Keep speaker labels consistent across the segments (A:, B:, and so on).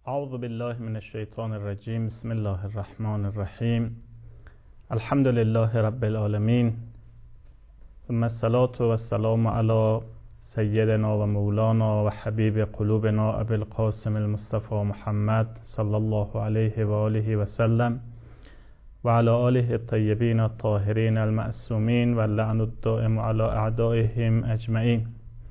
A: اعوذ بالله من الشیطان الرجیم. بسم الله الرحمن الرحیم. الحمد لله رب العالمین، ثم الصلاة والسلام علی سیدنا و مولانا و حبیب قلوبنا ابی القاسم المصطفى محمد صلی الله علیه و آله و سلم و علی آله الطیبین الطاهرین المعصومین و اللعن الدائم علی اعدائهم اجمعین.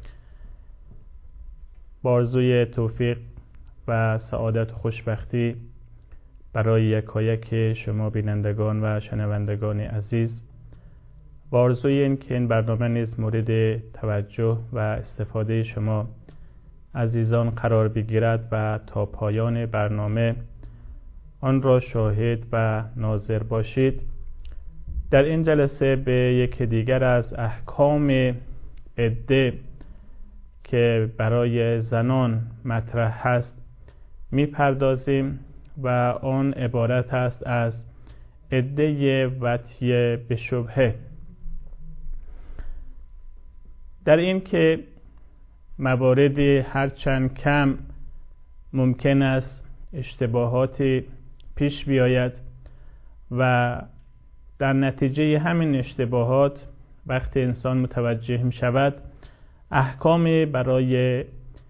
A: با آرزوی توفیق و سعادت و خوشبختی برای یکایک شما بینندگان و شنوندگان عزیز، با آرزوی این که این برنامه نیز مورد توجه و استفاده شما عزیزان قرار بگیرد و تا پایان برنامه آن را شاهد و ناظر باشید. در این جلسه به یک دیگر از احکام عده که برای زنان مطرح هست میپردازیم و آن عبارت است از عده وطیه به شبهه. در این که مواردی هرچند کم ممکن است اشتباهاتی پیش بیاید و در نتیجه همین اشتباهات وقتی انسان متوجه می شود احکامی برای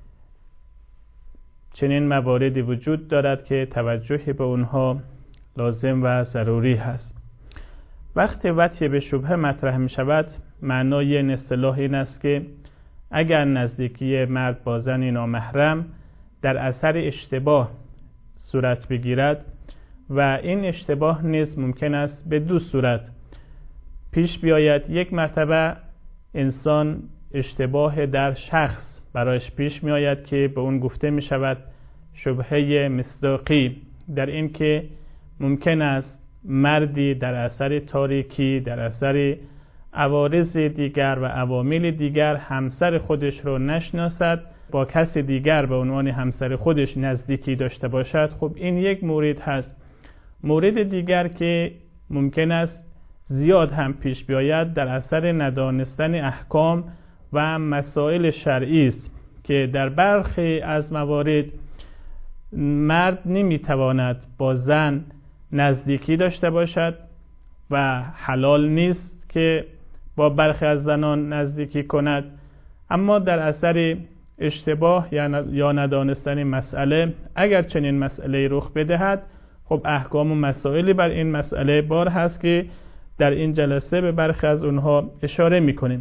A: چنین مواردی وجود دارد که توجهی به اونها لازم و ضروری هست. وقتی وطیه به شبهه مطرح می شود، معنای این اصطلاح این است که اگر نزدیکی مرد با زن نامحرم در اثر اشتباه صورت بگیرد و این اشتباه نیز ممکن است به دو صورت پیش بیاید. یک مرتبه انسان اشتباه در شخص برایش پیش می آید که به اون گفته می شود شبهه مصداقی، در این که ممکن است مردی در اثر تاریکی، در اثر عوارض دیگر و عوامل دیگر همسر خودش رو نشناسد، با کسی دیگر به عنوان همسر خودش نزدیکی داشته باشد. خب این یک مورد هست. مورد دیگر که ممکن است زیاد هم پیش بیاید در اثر ندانستن احکام و مسائل شرعی است که در برخی از موارد مرد نمیتواند با زن نزدیکی داشته باشد و حلال نیست که با برخی از زنان نزدیکی کند، اما در اثر اشتباه یا ندانستن مسئله اگر چنین مسئله رخ بدهد، خب احکام و مسائلی بر این مسئله بار هست که در این جلسه به برخی از اونها اشاره میکنیم.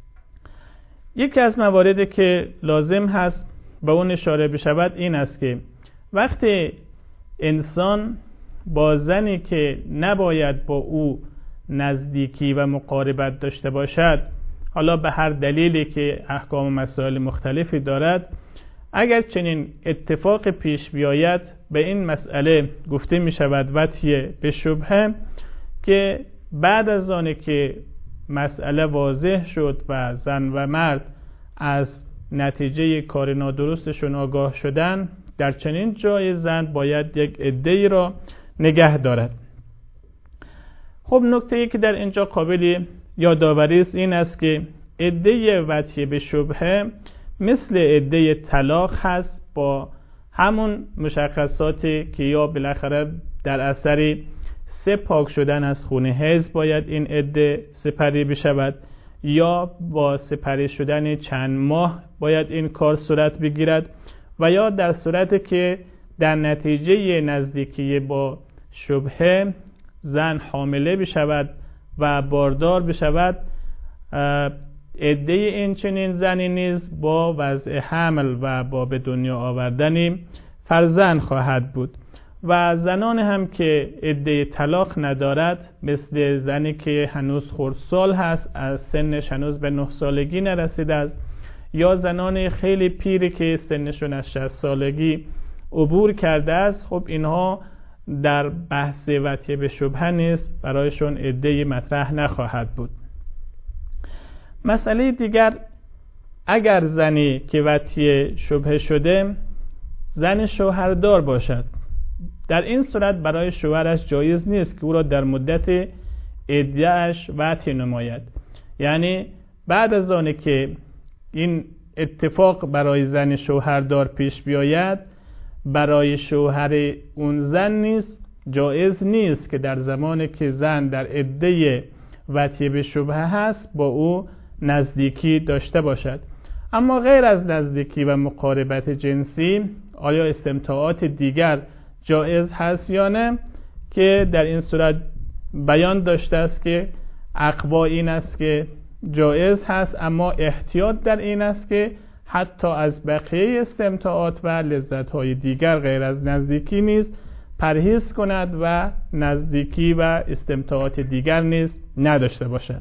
A: یکی از مواردی که لازم هست به اون اشاره بشود این است که وقتی انسان با زنی که نباید با او نزدیکی و مقاربت داشته باشد، حالا به هر دلیلی که احکام و مسائل مختلفی دارد، اگر چنین اتفاق پیش بیاید به این مسئله گفته می شود وطیه به شبهه، که بعد از آنه که مسئله واضح شد و زن و مرد از نتیجه کار نادرستشون آگاه شدن، در چنین جای زن باید یک عده‌ای را نگه دارد. خب نکته‌ای که در اینجا قابل یادآوری است این است که عده وطیه به شبهه مثل عده طلاق هست، با همون مشخصاتی که یا بالاخره در اثر 3 پاک شدن از خون حیض باید این عده سپری بشود، یا با سپری شدن چند ماه باید این کار صورت بگیرد، و یا در صورتی که در نتیجه نزدیکی با شبهه زن حامله بشود و باردار بشود، عده این چنین زنی نیز با وضع حمل و با به دنیا آوردن فرزند خواهد بود. و زنان هم که عده طلاق ندارد، مثل زنی که هنوز خردسال هست، از سنش هنوز به 9 سالگی نرسیده است، یا زنان خیلی پیری که سنشون از 60 سالگی عبور کرده است، خب اینها در بحث وطیه به شبهه نیست، برایشون عده مطرح نخواهد بود. مسئله دیگر، اگر زنی که وطیه شبهه شده زن شوهردار باشد، در این صورت برای شوهرش جایز نیست که او را در مدت عده‌اش وطی نماید. یعنی بعد از آنه که این اتفاق برای زن شوهردار پیش بیاید، برای شوهر اون زن نیست، جایز نیست که در زمانی که زن در عده وطیه به شبهه هست با او نزدیکی داشته باشد. اما غیر از نزدیکی و مقاربت جنسی آیا استمتاعات دیگر جایز هست یا نه؟ که در این صورت بیان داشته است که اقوا این است که جایز هست، اما احتیاط در این است که حتی از بقیه استمتاعات و لذت‌های دیگر غیر از نزدیکی نیز پرهیز کند و نزدیکی و استمتاعات دیگر نیز نداشته باشد.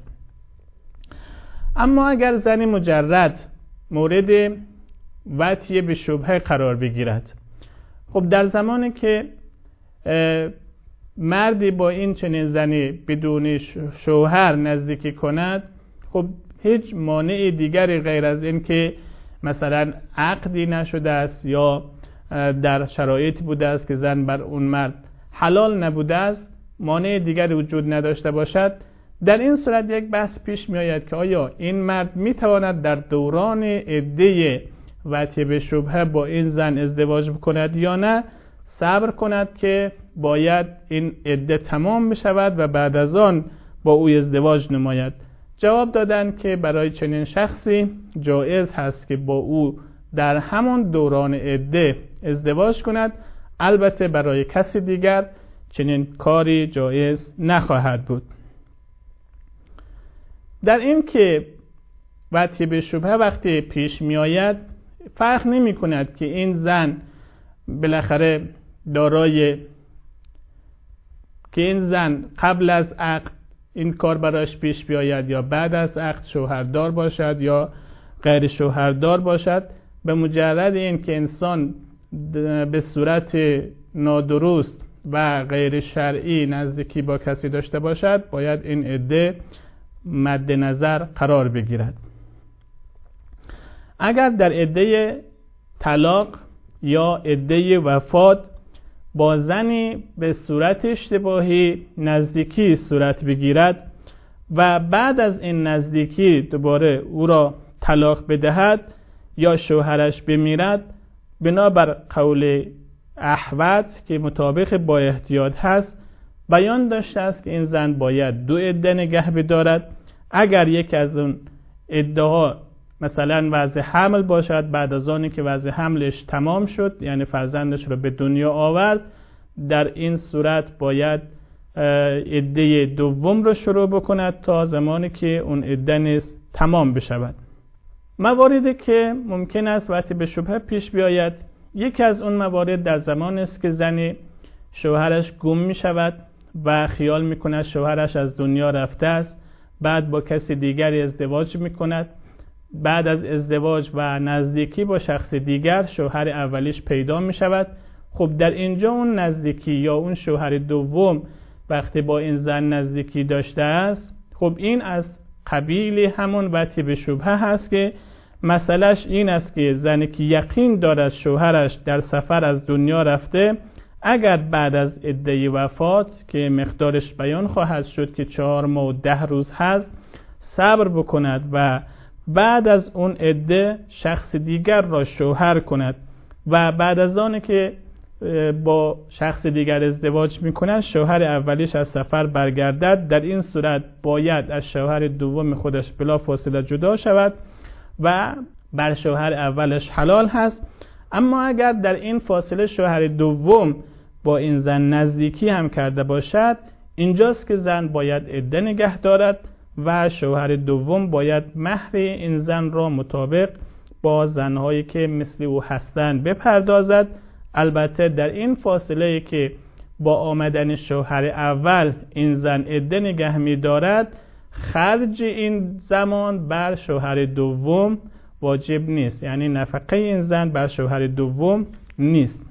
A: اما اگر زنی مجرد مورد وطیه به شبهه قرار بگیرد، خب در زمانی که مردی با این چنین زنی بدون شوهر نزدیکی کند، خب هیچ مانع دیگری غیر از این که مثلا عقدی نشده است یا در شرایطی بوده است که زن بر اون مرد حلال نبوده است، مانع دیگری وجود نداشته باشد، در این صورت یک بحث پیش می آید که آیا این مرد می تواند در دوران عده وطیه به شبهه با این زن ازدواج بکند یا نه، صبر کند که باید این عده تمام بشود و بعد از آن با او ازدواج نماید. جواب دادند که برای چنین شخصی جایز هست که با او در همان دوران عده ازدواج کند، البته برای کسی دیگر چنین کاری جایز نخواهد بود. در این که وطیه به شبهه وقتی پیش می آید فرق نمی کند که این زن بالاخره دارای که این زن قبل از عقد این کار براش پیش بیاید یا بعد از عقد شوهردار باشد یا غیر شوهردار باشد، به مجرد این که انسان به صورت نادرست و غیر شرعی نزدیکی با کسی داشته باشد باید این عده مد نظر قرار بگیرد. اگر در عده طلاق یا عده وفات با زنی به صورت اشتباهی نزدیکی صورت بگیرد و بعد از این نزدیکی دوباره او را طلاق بدهد یا شوهرش بمیرد، بنابر قول احوط که مطابق با احتیاط هست بیان داشته است که این زن باید 2 عده نگه بدارد. اگر یکی از اون عده‌ها مثلا وضع حمل باشد، بعد از آنی که وضع حملش تمام شد یعنی فرزندش رو به دنیا آورد، در این صورت باید عده دوم رو شروع بکند تا زمانی که اون عده نیز تمام بشود. مواردی که ممکن است وطیه به شبهه پیش بیاید، یکی از اون موارد در زمان است که زنی شوهرش گم می شود و خیال می کند شوهرش از دنیا رفته است، بعد با کسی دیگری ازدواج می کند، بعد از ازدواج و نزدیکی با شخص دیگر شوهر اولیش پیدا می شود. خب در اینجا اون نزدیکی یا اون شوهر دوم وقتی با این زن نزدیکی داشته است، خب این از قبیل همون وطیه به شبهه هست که مسئلهش این است که زنی که یقین دارد شوهرش در سفر از دنیا رفته، اگر بعد از عده وفات که مقدارش بیان خواهد شد که 4 ماه و 10 روز هست صبر بکند و بعد از اون عده شخص دیگر را شوهر کند و بعد از آن که با شخص دیگر ازدواج میکند شوهر اولیش از سفر برگردد، در این صورت باید از شوهر دوم خودش بلا فاصله جدا شود و بر شوهر اولش حلال هست. اما اگر در این فاصله شوهر دوم با این زن نزدیکی هم کرده باشد، اینجاست که زن باید عده نگه دارد و شوهر دوم باید مهر این زن را مطابق با زنهایی که مثل او هستند بپردازد. البته در این فاصله که با آمدن شوهر اول این زن عده نگه می دارد، خرج این زمان بر شوهر دوم واجب نیست، یعنی نفقه این زن بر شوهر دوم نیست.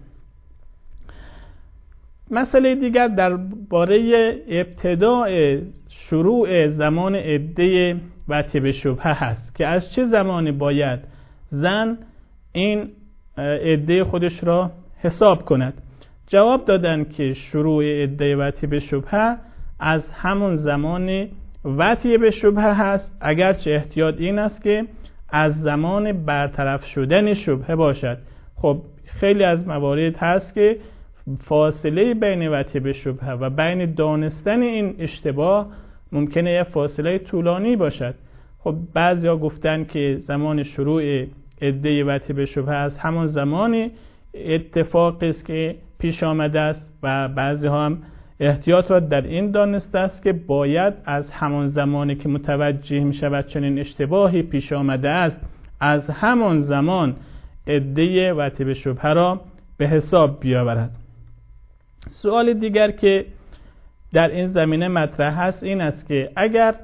A: مسئله دیگر درباره ابتداء شروع زمان عده وطیه به شبهه هست که از چه زمانی باید زن این عده خودش را حساب کند. جواب دادن که شروع عده وطیه به شبهه از همون زمان وطیه به شبهه هست، اگرچه احتیاط این است که از زمان برطرف شدن شبهه باشد. خب خیلی از موارد هست که فاصله بین وطیه به شبهه و بین دانستن این اشتباه ممکنه یه فاصله طولانی باشد. خب بعضیا گفتن که زمان شروع عده وطیه به شبهه از همان زمانی اتفاقی است که پیش آمده است و بعضی ها هم احتیاط را در این دانسته است که باید از همان زمانی که متوجه می شود چنین اشتباهی پیش آمده است از همان زمان عده وطیه به شبهه را به حساب بیاورد. سوال دیگر که در این زمینه مطرح است این است که اگر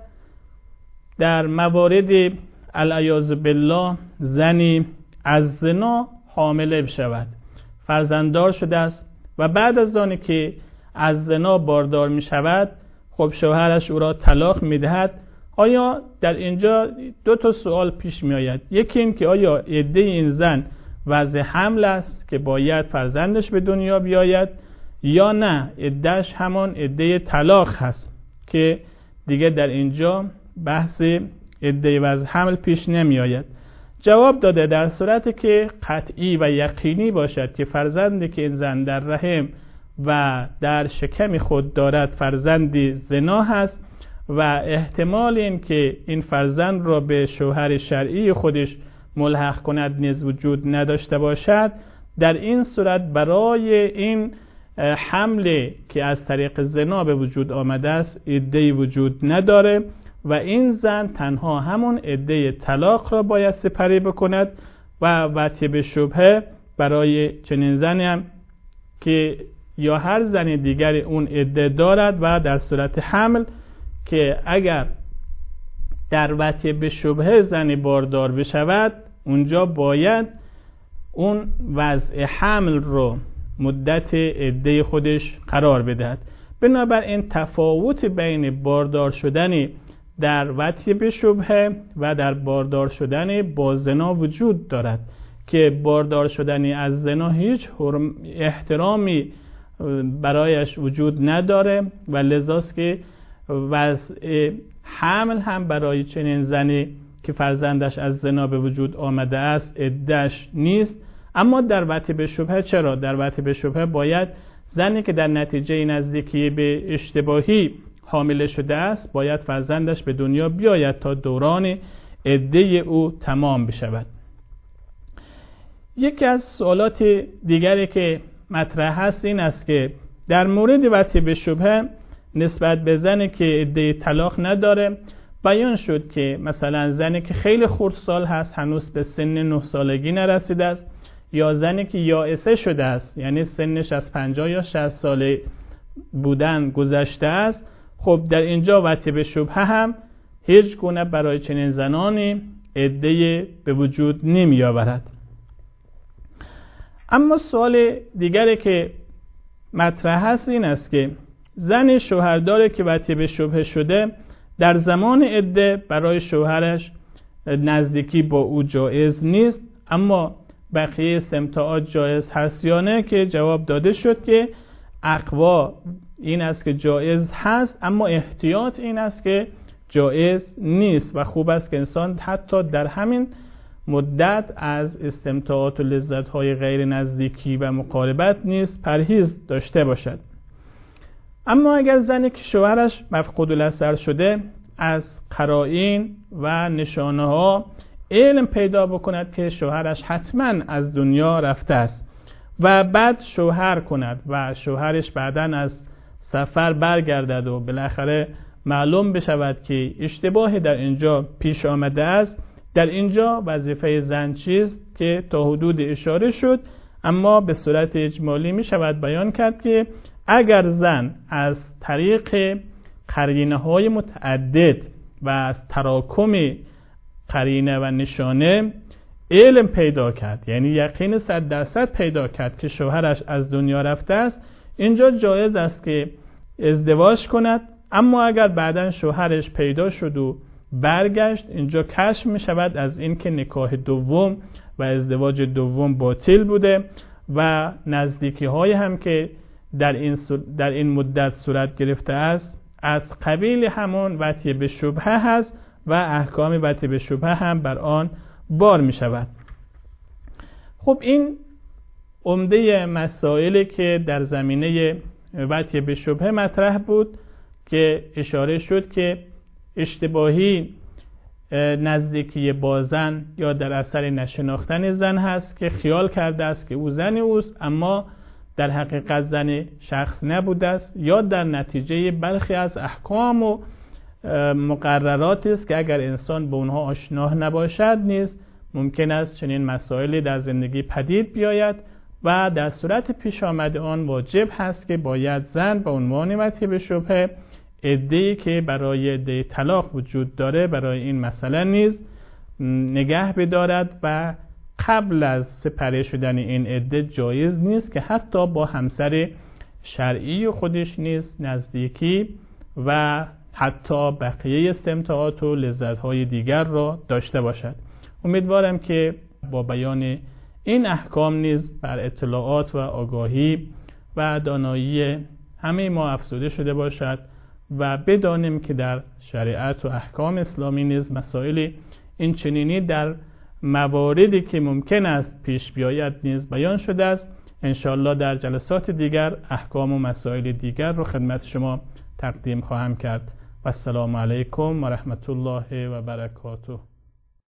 A: در موارد العیاذ بالله زنی از زنا حامله بشود، فرزنددار شده است و بعد از آنی که از زنا باردار می شود خب شوهرش او را طلاق می دهد، آیا در اینجا دو تا سوال پیش می آید. یکی این که آیا عده این زن وضع حمل است که باید فرزندش به دنیا بیاید یا نه عدهش همان عده طلاق هست که دیگه در اینجا بحث عده وضع حمل پیش نمی آید. جواب داده در صورتی که قطعی و یقینی باشد که فرزندی که این زن در رحم و در شکم خود دارد فرزندی زنا هست و احتمال این که این فرزند را به شوهر شرعی خودش ملحق کند نیز وجود نداشته باشد، در این صورت برای این حمله که از طریق زنا به وجود آمده است عده‌ای وجود نداره و این زن تنها همون عده طلاق را باید سپری بکند و وطیه به شبهه برای چنین زنی هم که یا هر زن دیگری اون عده دارد و در صورت حمل که اگر در وطیه به شبهه زنی باردار بشود اونجا باید اون وضع حمل رو مدت عده خودش قرار بدهد. بنابراین تفاوت بین باردار شدن در وطیه به شبهه و در باردار شدن با زنا وجود دارد که باردار شدن از زنا هیچ احترامی برایش وجود نداره و لذاست که وضع حمل هم برای چنین زنی که فرزندش از زنا به وجود آمده است عده‌اش نیست. اما در وطیه به شبهه چرا؟ در وطیه به شبهه باید زنی که در نتیجه نزدیکی به اشتباهی حامله شده است باید فرزندش به دنیا بیاید تا دوران عده او تمام بشود. یکی از سوالات دیگری که مطرح هست این است که در مورد وطیه به شبهه نسبت به زنی که عده طلاق نداره بیان شد که مثلا زنی که خیلی خردسال هست هنوز به سن 9 سالگی نرسیده است یا زنی که یائسه شده است یعنی سنش از 50 یا 60 ساله بودن گذشته است، خب در اینجا وطیه به شبهه هم هیچ گونه برای چنین زنانی عده به وجود نمی آورد. اما سوال دیگری که مطرح هست این است که زن شوهرداری که وطیه به شبهه شده در زمان عده برای شوهرش نزدیکی با او جایز نیست، اما بقیه استمتاعات جایز هست یا نه که جواب داده شد که اقوا این است که جایز هست اما احتیاط این است که جایز نیست و خوب است که انسان حتی در همین مدت از استمتاعات و لذت‌های غیر نزدیکی و مقاربت نیز پرهیز داشته باشد. اما اگر زنی که شوهرش مفقود الاثر شده از قرائن و نشانه ها علم پیدا بکند که شوهرش حتما از دنیا رفته است و بعد شوهر کند و شوهرش بعداً از سفر برگردد و بالاخره معلوم بشود که اشتباهی در اینجا پیش آمده است، در اینجا وظیفه زن چیست که تا حدود اشاره شد اما به صورت اجمالی می شود بیان کرد که اگر زن از طریق قرینه‌های متعدد و از تراکم قرینه و نشانه علم پیدا کرد یعنی یقین 100% پیدا کرد که شوهرش از دنیا رفته است، اینجا جایز است که ازدواج کند. اما اگر بعداً شوهرش پیدا شد و برگشت اینجا کشف می شود از این که نکاح دوم و ازدواج دوم باطل بوده و نزدیکی های هم که در این مدت صورت گرفته است از قبیل همون وطیه به شبهه هست و احکام وطیه به شبهه هم بر آن بار می شود. خب این عمده مسائلی که در زمینه وطی به شبهه مطرح بود که اشاره شد که اشتباهی نزدیکی با زن یا در اثر نشناختن زن هست که خیال کرده است که او زن اوست، اما در حقیقت زن شخص نبوده است، یا در نتیجه برخی از احکام و مقررات است که اگر انسان به اونها آشنا نباشد نیز ممکن است چنین مسائلی در زندگی پدید بیاید و در صورت پیش آمد آن واجب هست که باید زن به عنوان وطی به شبهه عده‌ای که برای عده طلاق وجود داره برای این مسئله نیز نگه بدارد و قبل از سپری شدن این عده جایز نیست که حتی با همسر شرعی خودش نیز نزدیکی و حتی بقیه استمتاعات و لذت‌های دیگر را داشته باشد. امیدوارم که با بیان این احکام نیز بر اطلاعات و آگاهی و دانایی همه ما افزوده شده باشد و بدانیم که در شریعت و احکام اسلامی نیز مسائل این چنینی در مواردی که ممکن است پیش بیاید نیز بیان شده است. انشاءالله در جلسات دیگر احکام و مسائل دیگر رو خدمت شما تقدیم خواهم کرد. و السلام علیکم و رحمت الله و برکاته.